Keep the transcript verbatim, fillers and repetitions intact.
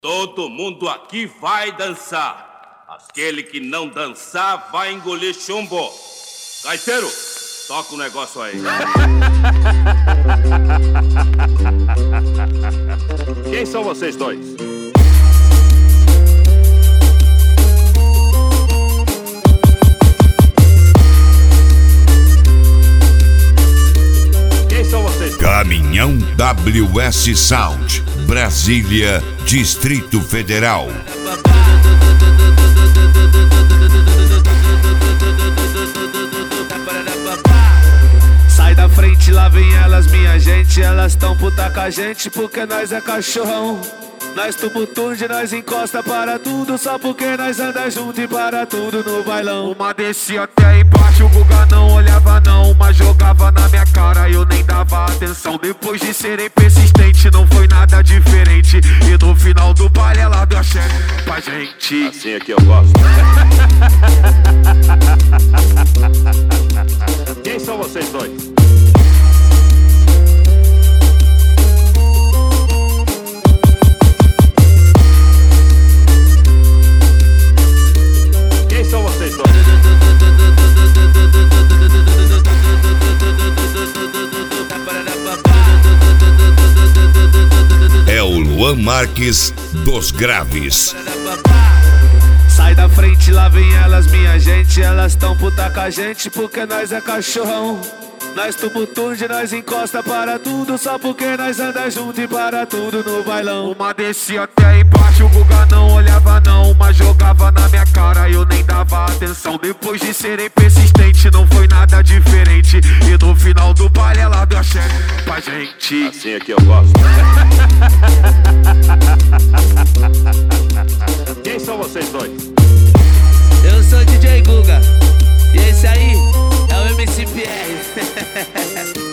Todo mundo aqui vai dançar. Aquele que não dançar vai engolir chumbo. Gaiteiro, toca o negócio aí. Quem são vocês dois? Quem são vocês? Caminhão W S Sound, Brasília, Distrito Federal. Sai da frente, lá vem elas, minha gente. Elas tão puta com a gente porque nós é cachorrão. Nós tumultude, nós encosta para tudo, só porque nós anda junto e para tudo no bailão. Uma descia até embaixo, o Guga não olhava não. Uma jogava na minha cara e eu nem dava atenção. Depois de serem persistente, não foi nada diferente. E no final do baile ela deu a chefe pra gente. Assim é que eu gosto. Quem são vocês dois? Quem são vocês dois? É o Luan Marques dos Graves. Sai da frente, lá vem elas, minha gente. Elas tão puta com a gente porque nós é cachorrão. Nós tumultude, nós encosta para tudo, só porque nós anda junto e para tudo no bailão. Uma descia até embaixo, o Guga não olhava não. Uma jogava na minha cara e eu nem dava atenção. Depois de serem persistente, não foi nada diferente. E no final do baile ela deu a chefe pra gente. Assim é que eu gosto. Quem são vocês dois? Eu sou o D J Guga e esse aí é o M C P R.